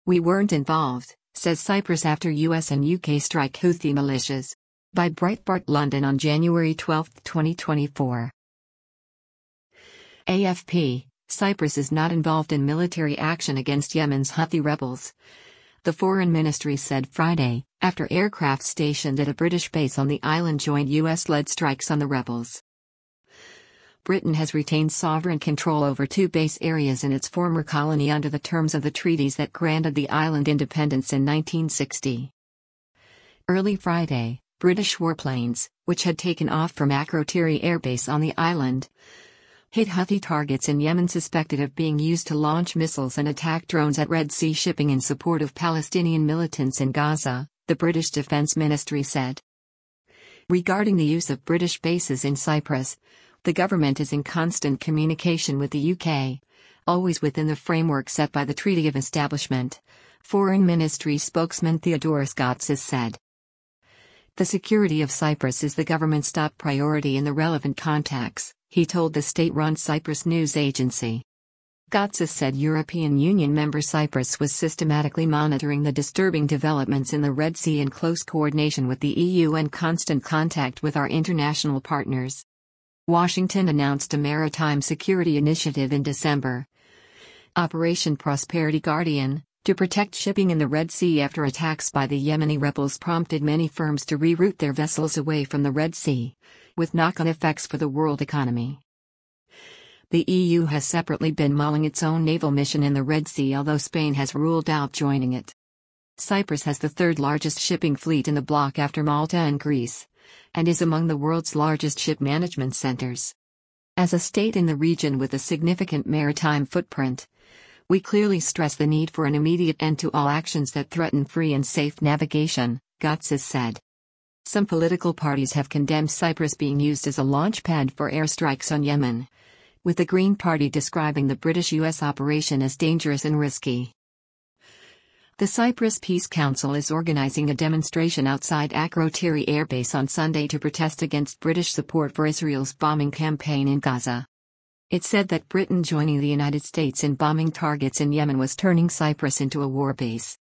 "We weren't involved," says Cyprus after US and UK strike Houthi militias. By Breitbart London on January 12, 2024. AFP, Cyprus is not involved in military action against Yemen's Houthi rebels. The Foreign Ministry said Friday, after aircraft stationed at a British base on the island joined US-led strikes on the rebels. Britain has retained sovereign control over two base areas in its former colony under the terms of the treaties that granted the island independence in 1960. Early Friday, British warplanes, which had taken off from Akrotiri Air Base on the island, hit Houthi targets in Yemen suspected of being used to launch missiles and attack drones at Red Sea shipping in support of Palestinian militants in Gaza, the British Defence Ministry said. Regarding the use of British bases in Cyprus, the government is in constant communication with the UK, always within the framework set by the Treaty of Establishment, Foreign Ministry spokesman Theodoros Gatsis said. The security of Cyprus is the government's top priority in the relevant contacts, he told the state-run Cyprus news agency. Gatsis said European Union member Cyprus was systematically monitoring the disturbing developments in the Red Sea in close coordination with the EU and constant contact with our international partners. Washington announced a maritime security initiative in December, Operation Prosperity Guardian, to protect shipping in the Red Sea after attacks by the Yemeni rebels prompted many firms to reroute their vessels away from the Red Sea, with knock-on effects for the world economy. The EU has separately been mulling its own naval mission in the Red Sea, although Spain has ruled out joining it. Cyprus has the third largest shipping fleet in the bloc after Malta and Greece, and is among the world's largest ship management centers. As a state in the region with a significant maritime footprint, we clearly stress the need for an immediate end to all actions that threaten free and safe navigation, Gatsis said. Some political parties have condemned Cyprus being used as a launchpad for airstrikes on Yemen, with the Green Party describing the British-US operation as dangerous and risky. The Cyprus Peace Council is organizing a demonstration outside Akrotiri Air Base on Sunday to protest against British support for Israel's bombing campaign in Gaza. It said that Britain joining the United States in bombing targets in Yemen was turning Cyprus into a war base.